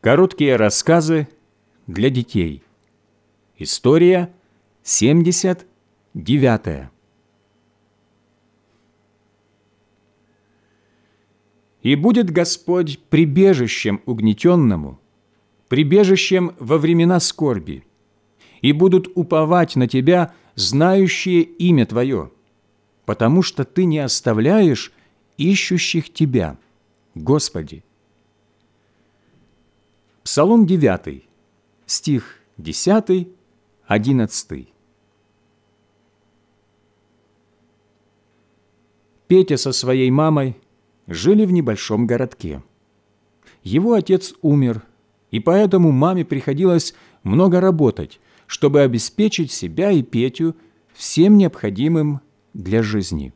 Короткие рассказы для детей. История 79. «И будет Господь прибежищем угнетенному, прибежищем во времена скорби, и будут уповать на Тебя, знающие имя Твое, потому что Ты не оставляешь ищущих Тебя, Господи». Псалом 9, стих 10, 11. Петя со своей мамой жили в небольшом городке. Его отец умер, и поэтому маме приходилось много работать, чтобы обеспечить себя и Петю всем необходимым для жизни.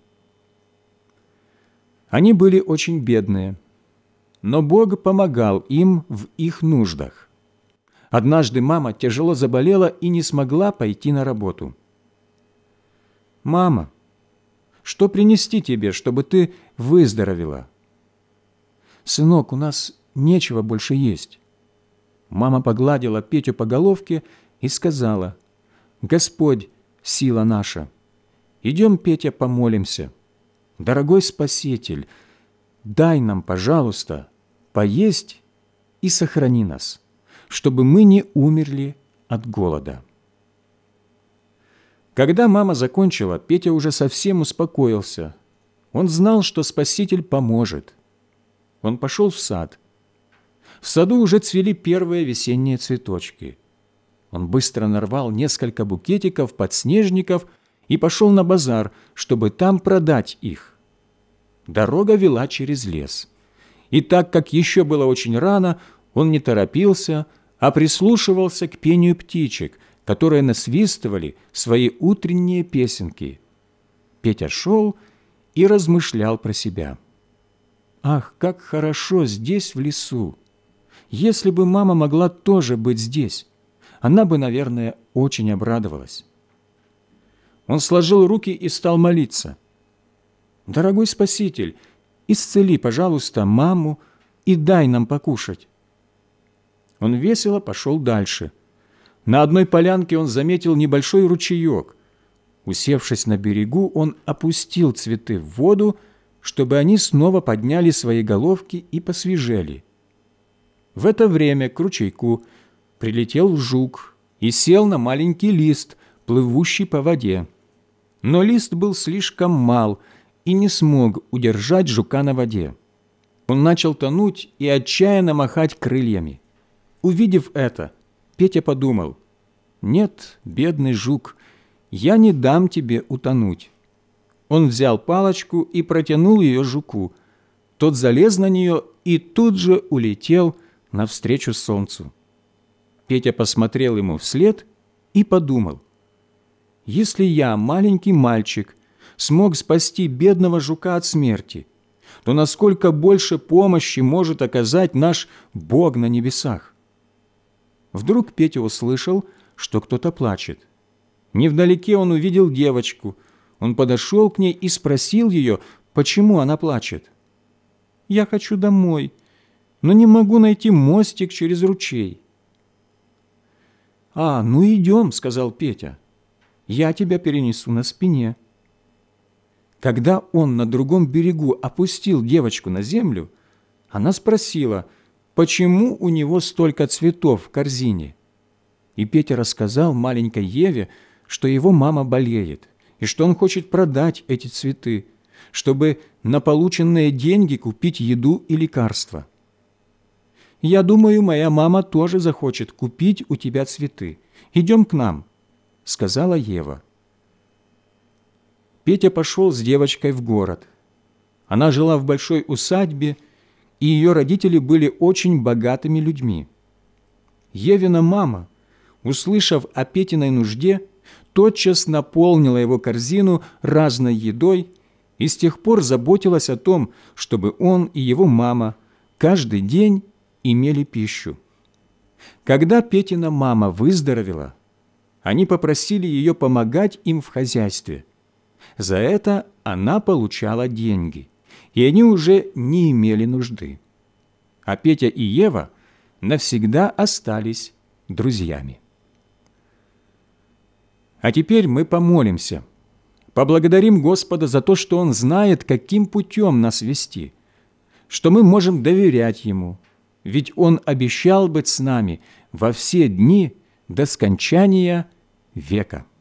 Они были очень бедные, но Бог помогал им в их нуждах. Однажды мама тяжело заболела и не смогла пойти на работу. «Мама, что принести тебе, чтобы ты выздоровела?» «Сынок, у нас нечего больше есть». Мама погладила Петю по головке и сказала: «Господь, сила наша, идем, Петя, помолимся. Дорогой Спаситель, дай нам, пожалуйста, поесть и сохрани нас, чтобы мы не умерли от голода». Когда мама закончила, Петя уже совсем успокоился. Он знал, что Спаситель поможет. Он пошел в сад. В саду уже цвели первые весенние цветочки. Он быстро нарвал несколько букетиков подснежников и пошел на базар, чтобы там продать их. Дорога вела через лес. И так как еще было очень рано, он не торопился, а прислушивался к пению птичек, которые насвистывали свои утренние песенки. Петя шел и размышлял про себя. «Ах, как хорошо здесь, в лесу! Если бы мама могла тоже быть здесь, она бы, наверное, очень обрадовалась». Он сложил руки и стал молиться. «Дорогой Спаситель, исцели, пожалуйста, маму и дай нам покушать». Он весело пошел дальше. На одной полянке он заметил небольшой ручеек. Усевшись на берегу, он опустил цветы в воду, чтобы они снова подняли свои головки и посвежели. В это время к ручейку прилетел жук и сел на маленький лист, плывущий по воде. Но лист был слишком мал и не смог удержать жука на воде. Он начал тонуть и отчаянно махать крыльями. Увидев это, Петя подумал: «Нет, бедный жук, я не дам тебе утонуть». Он взял палочку и протянул ее жуку. Тот залез на нее и тут же улетел навстречу солнцу. Петя посмотрел ему вслед и подумал: «Если я, маленький мальчик, смог спасти бедного жука от смерти, то насколько больше помощи может оказать наш Бог на небесах?» Вдруг Петя услышал, что кто-то плачет. Невдалеке он увидел девочку. Он подошел к ней и спросил ее, почему она плачет. «Я хочу домой, но не могу найти мостик через ручей». Ну идем», — сказал Петя. «Я тебя перенесу на спине». Когда он на другом берегу опустил девочку на землю, она спросила, почему у него столько цветов в корзине. И Петя рассказал маленькой Еве, что его мама болеет, и что он хочет продать эти цветы, чтобы на полученные деньги купить еду и лекарства. «Я думаю, моя мама тоже захочет купить у тебя цветы. Идем к нам», — сказала Ева. Петя пошел с девочкой в город. Она жила в большой усадьбе, и ее родители были очень богатыми людьми. Евина мама, услышав о Петиной нужде, тотчас наполнила его корзину разной едой и с тех пор заботилась о том, чтобы он и его мама каждый день имели пищу. Когда Петина мама выздоровела, они попросили ее помогать им в хозяйстве. За это она получала деньги, и они уже не имели нужды. А Петя и Ева навсегда остались друзьями. А теперь мы помолимся, поблагодарим Господа за то, что Он знает, каким путем нас вести, что мы можем доверять Ему, ведь Он обещал быть с нами во все дни до скончания века.